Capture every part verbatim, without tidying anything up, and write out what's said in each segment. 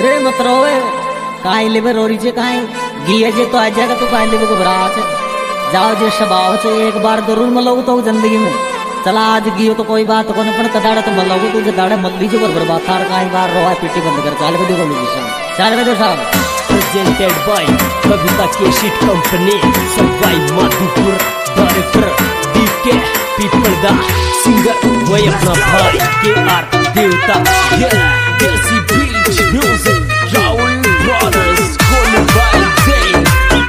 रे मत रोवे काई लेबे रोरी छे काई गिये जे तो आ जाएगा तो काई लेबे घबरा छे जाओ जे स्वभाव छे एक बार जरूर मलो तो जिंदगी में चला आज गियो तो कोई बात कोने पण कदाड़ा तो मलो तो जे दाड़े मत लीजिए बरबर बात थार काई बार रोआ पीटी बंद कर चाल के देखो लोगी साहब चाल के देखो साहब प्रेजेंटेड बाय कविता केशिट company Sawai Madhopur director DK पीपल दा सिंगर वही अपना भाई के आर देवता देसी बीच म्यूजिक राहुल ब्रदर्स कॉल बाय डे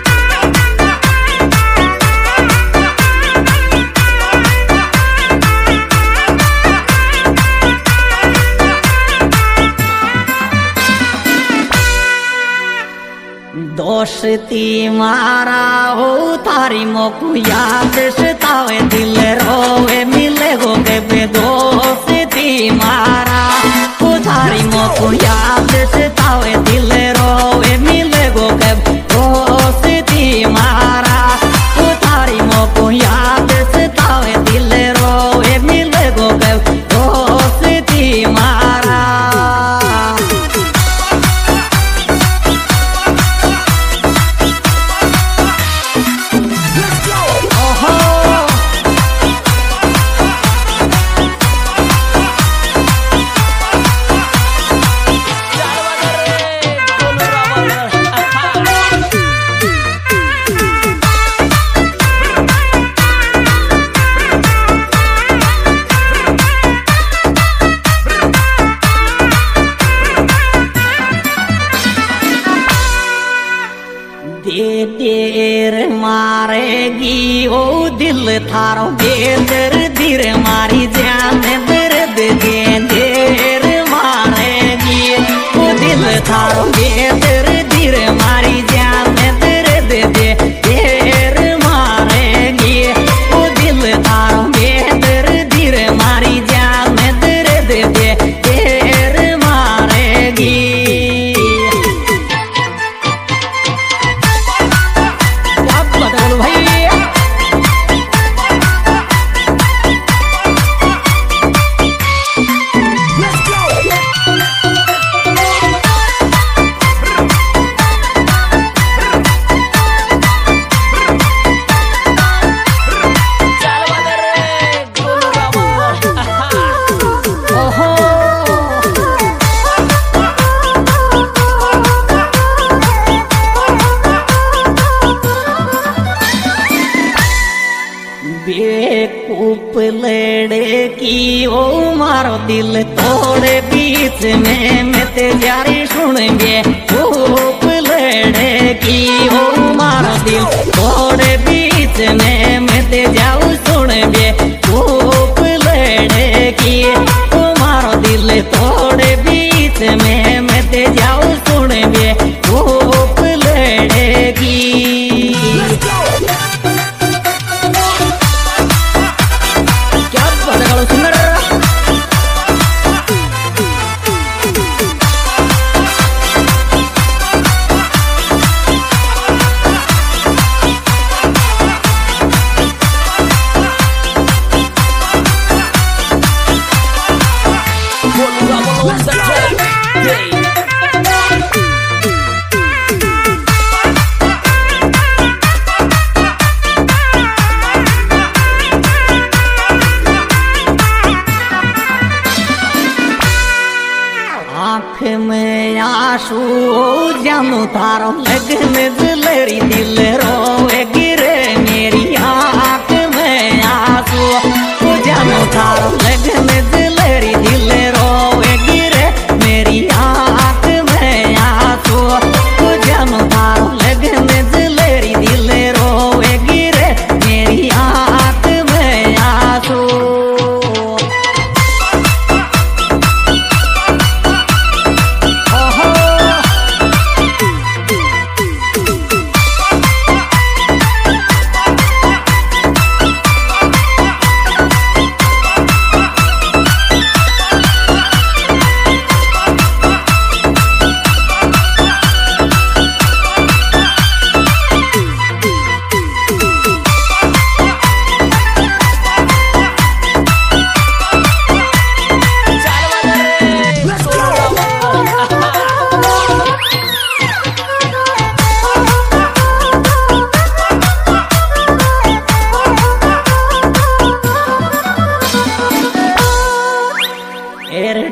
दोस्ती मारा हो थारी मोकू याद सतावे दिल रोवे मिले हो के बेदोस्ती मारा हो थारी मोकू याद सतावे दिल रोवे मिले हो के दोस्ती मारा हो थारी मोकू याद सतावे दिल रोवे मिले हो के दोस्ती मारा देर मारेगी ओ दिल थारो बेदर धीर मारी जान दर्द दे देर मारेगी ओ दिल थारो बेदर धीर मारी जान दर्द दे देर मारेगी ओ दिल थारो बेदर धीर मारी जान दर्द दे देर मारेगी बेकूफ लड़की ओ मारो दिल तोड़े बीच में मैं तेरी सुनेंगे खूब लड़की ओ मारो दिल तोड़े बीच में मैं तेरी सुनेंगे खूब लड़की ओ मारो दिल तोड़े बीच में मैं तेरी सुनेंगे खूब लड़की आँख में आंसू जानू थारो लगन दिलरी दिल रोए गिरे मेरी आँख में आंसू जानू थारो लगन दिलरी दिल रोए गिरे मेरी आँख में आंसू जानू थारो लगन दिलरी दिल रोए गिरे मेरी आँख में आंसू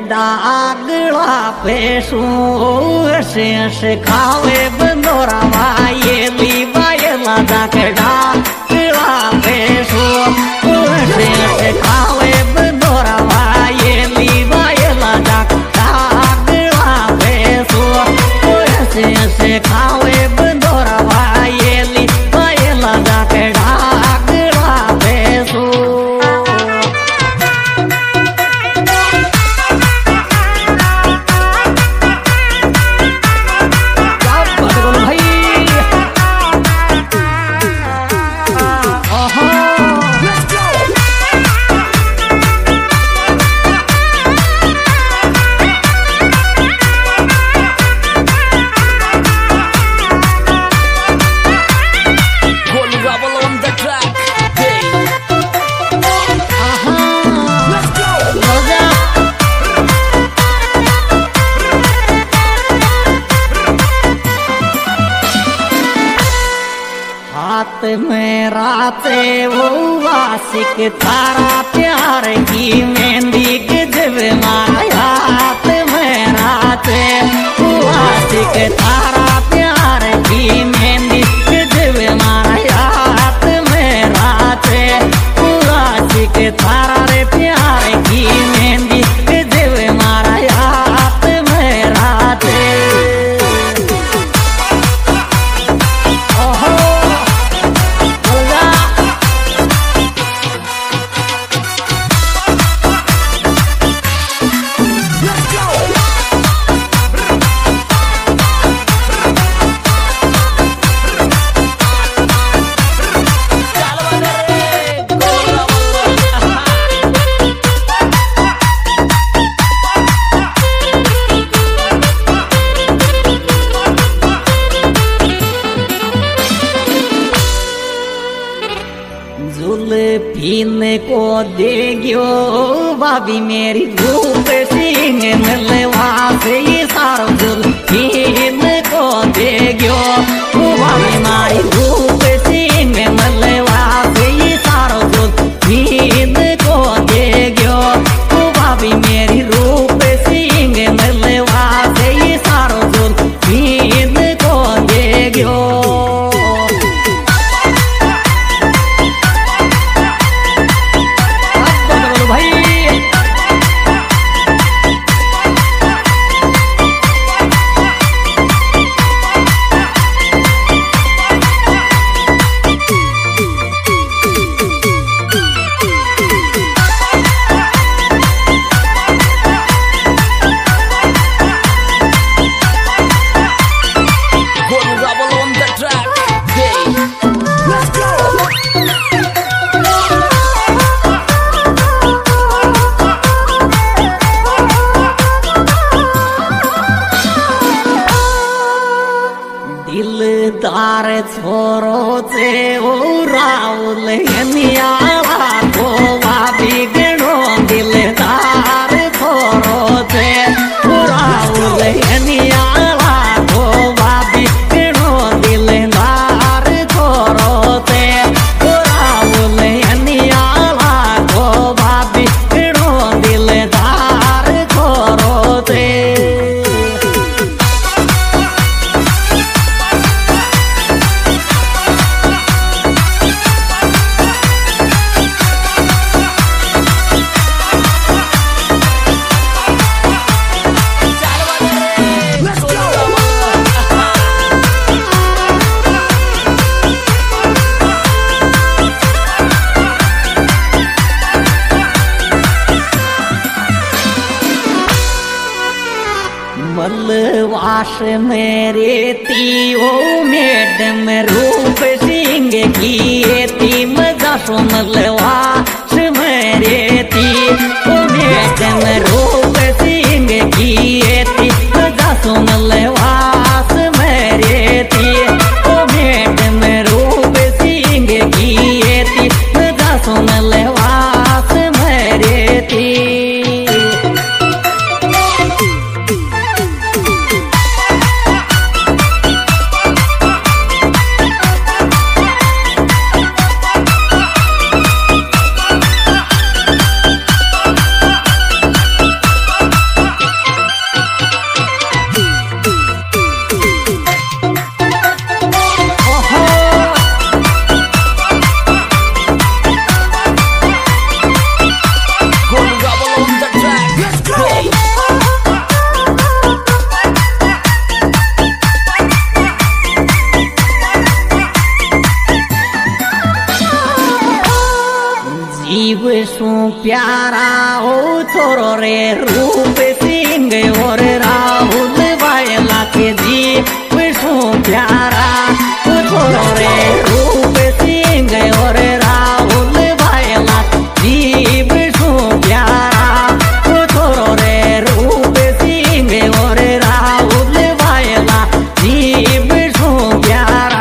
डागड़ा पेशू से से खावे बंदोरा वायली वायला जाके डागड़ा पेशू से से खावे बंदोरा वायली वायला जाके डागड़ा पेशू से से खावे बंदोरा वायली वायला जाके डागड़ा पेशू हाथ में राते वो वासिक तारा प्यार की मेहंदी गजब माया हाथ में राते वो वासिक तारा प्यार की मेहंदी गजब माया हाथ में राते वो वासिक तारा रे प्यार की मेहंदी गजब माया हाथ में राते जुल्फीन को देग्यो भाभी मेरी रूप सिंह मिलवा से ये सारो जुल्फीन को देग्यो भाभी मारी रूप सिंह मिलवा से ये सारो जुल्फीन को देग्यो भाभी मेरी रूप सिंह मिलवा से ये सारो जुल्फीन को देग्यो दिलदार छोरो से ओ राउल नियाला को भाभी गणो दिलदार छोरो से ओ राउल नियाला को भाभी गणो दिलदार छोरो से ओ राउल नियाला को भाभी गणो दिलदार छोरो से मलवास मेरे तीओ मैडम रूप सिंह की ती मजा सो मलवास मेरे ती ओ मैडम रूप सिंह की ती मजा सो मलवास मेरे ती ओ मैडम रूप सिंह की ती मजा सो मलवास मेरे ती प्यारा हो छोरो रे रूप सिंह और राहुल वायला के जीव सो प्यारा हो छोरो रे रूप सिंह और राहुल वायला जीव सो प्यारा हो छोरो रे रूप सिंह और राहुल वायला जीव सो प्यारा।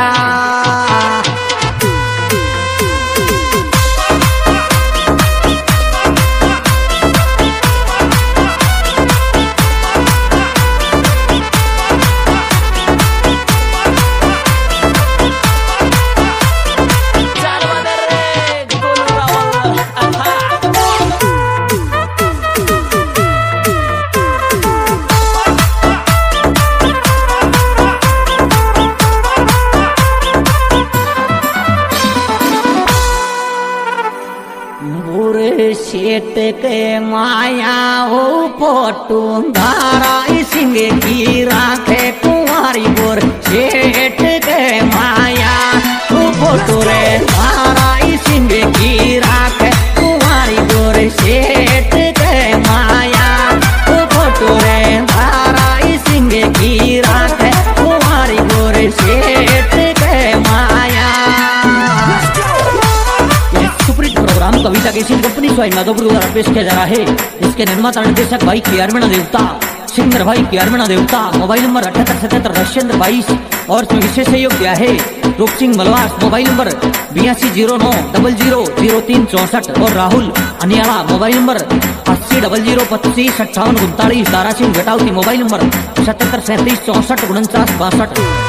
शेट के माया हो फोटू धारा सिंह की राखे कुंवारी गोर शेट के माया हो फोटू रे धारा सिंह की राखे कुंवारी गोर शेट के माया हो फोटू रे धारा सिंह की राखे कुंवारी गोर शेट के माया। प्रोग्राम कविता की सीट कंपनी स्वाई माधोपुर द्वारा पेश किया जा रहा है। इसके निर्माता निर्देशक भाई के आरमीणा देवता, सिंगर भाई के आरमीणा देवता। मोबाइल नंबर अठहत्तर सतहत्तर रशियन बाईस और इसमें विशेष सहयोग दिया है रूप सिंह मलवास। मोबाइल नंबर बयासी जीरो नौ डबल जीरो जीरो तीन चौसठ और राहुल अनियाला मोबाइल नंबर अस्सी डबल जीरो पच्चीस अट्ठावन उनतालीस। तारा सिंह घटावती मोबाइल नंबर सतहत्तर सैंतीस चौसठ उनचास बासठ।